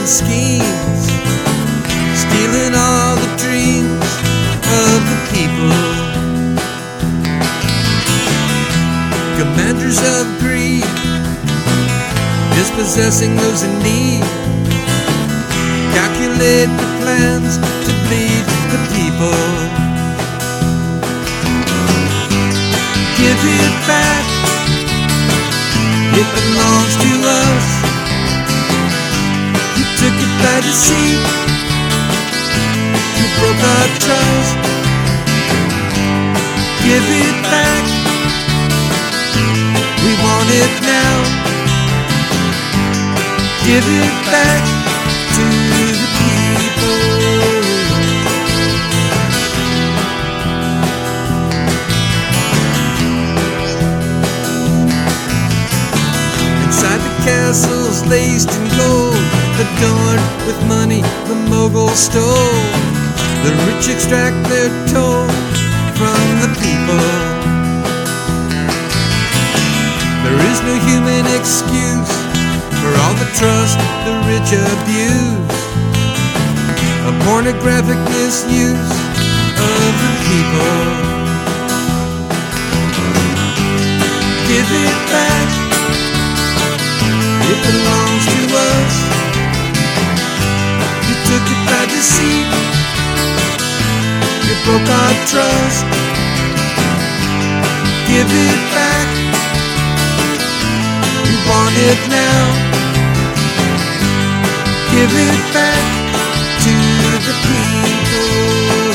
and schemes, stealing all the dreams of the people. Commanders of greed, dispossessing those in need, calculate the plans to bleed the people. Give it back, it belongs to us. You took it by deceit, you broke our trust. Give it back, we want it now. Give it back to the people. Inside the castles laced in gold, adorned with money the moguls stole, the rich extract their toll from the people. There is no human excuse for all the trust the rich abuse, a pornographic misuse of the people. Give it back, it belongs to us. You took it by deceit, you broke our trust. Give it back, we want it now. Give it back to the people.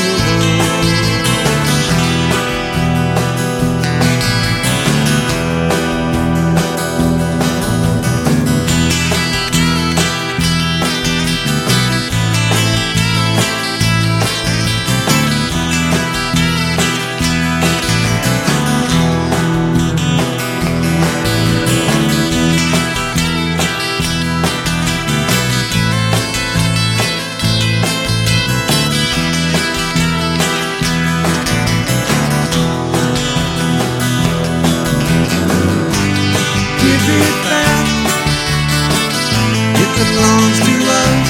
Belongs to us.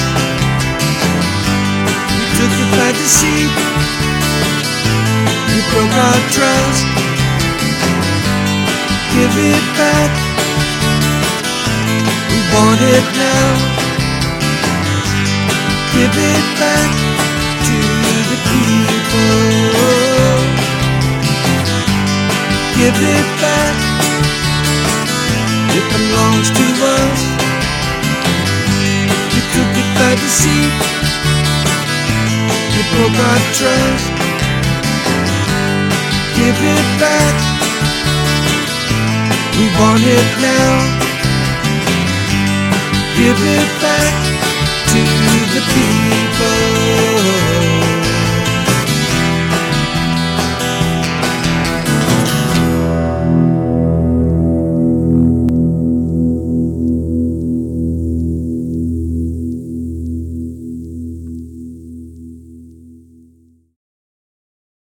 You took it by deceit, you broke our trust. Give it back, we want it now. Give it back to the people. Give it back, it belongs to us. You took it by deceit, you broke our trust. Give it back, we want it now. Give it back to the people.